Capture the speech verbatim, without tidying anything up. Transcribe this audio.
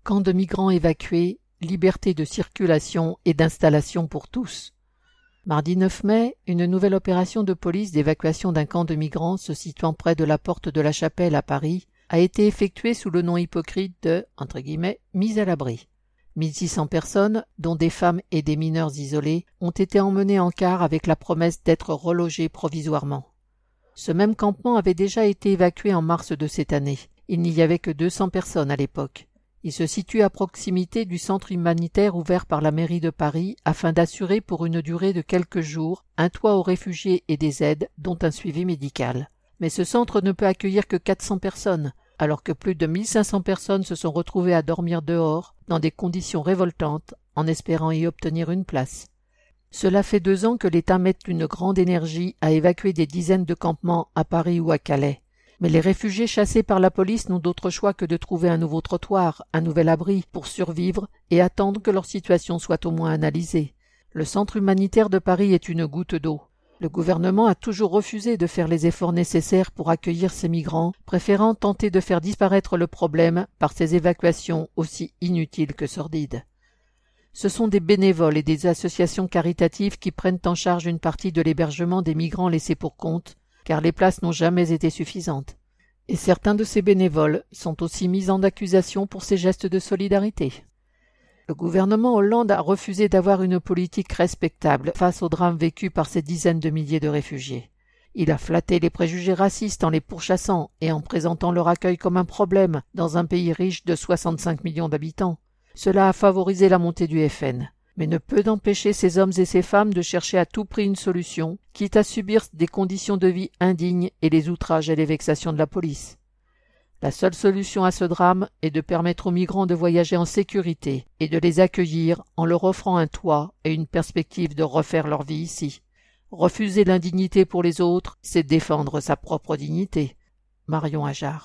Camp de migrants évacués, liberté de circulation et d'installation pour tous. Mardi neuf mai, une nouvelle opération de police d'évacuation d'un camp de migrants se situant près de la porte de la Chapelle à Paris a été effectuée sous le nom hypocrite de entre guillemets, « mise à l'abri ». mille six cents personnes, dont des femmes et des mineurs isolés, ont été emmenées en car avec la promesse d'être relogées provisoirement. Ce même campement avait déjà été évacué en mars de cette année. Il n'y avait que deux cents personnes à l'époque. Il se situe à proximité du centre humanitaire ouvert par la mairie de Paris afin d'assurer pour une durée de quelques jours un toit aux réfugiés et des aides, dont un suivi médical. Mais ce centre ne peut accueillir que quatre cents personnes, alors que plus de mille cinq cents personnes se sont retrouvées à dormir dehors, dans des conditions révoltantes, en espérant y obtenir une place. Cela fait deux ans que l'État met une grande énergie à évacuer des dizaines de campements à Paris ou à Calais. Mais les réfugiés chassés par la police n'ont d'autre choix que de trouver un nouveau trottoir, un nouvel abri pour survivre et attendre que leur situation soit au moins analysée. Le centre humanitaire de Paris est une goutte d'eau. Le gouvernement a toujours refusé de faire les efforts nécessaires pour accueillir ces migrants, préférant tenter de faire disparaître le problème par ces évacuations aussi inutiles que sordides. Ce sont des bénévoles et des associations caritatives qui prennent en charge une partie de l'hébergement des migrants laissés pour compte, car les places n'ont jamais été suffisantes. Et certains de ces bénévoles sont aussi mis en accusation pour ces gestes de solidarité. Le gouvernement Hollande a refusé d'avoir une politique respectable face au drame vécu par ces dizaines de milliers de réfugiés. Il a flatté les préjugés racistes en les pourchassant et en présentant leur accueil comme un problème dans un pays riche de soixante-cinq millions d'habitants. Cela a favorisé la montée du F N, mais ne peut empêcher ces hommes et ces femmes de chercher à tout prix une solution, quitte à subir des conditions de vie indignes et les outrages et les vexations de la police. La seule solution à ce drame est de permettre aux migrants de voyager en sécurité et de les accueillir en leur offrant un toit et une perspective de refaire leur vie ici. Refuser l'indignité pour les autres, c'est défendre sa propre dignité. Marion Ajard.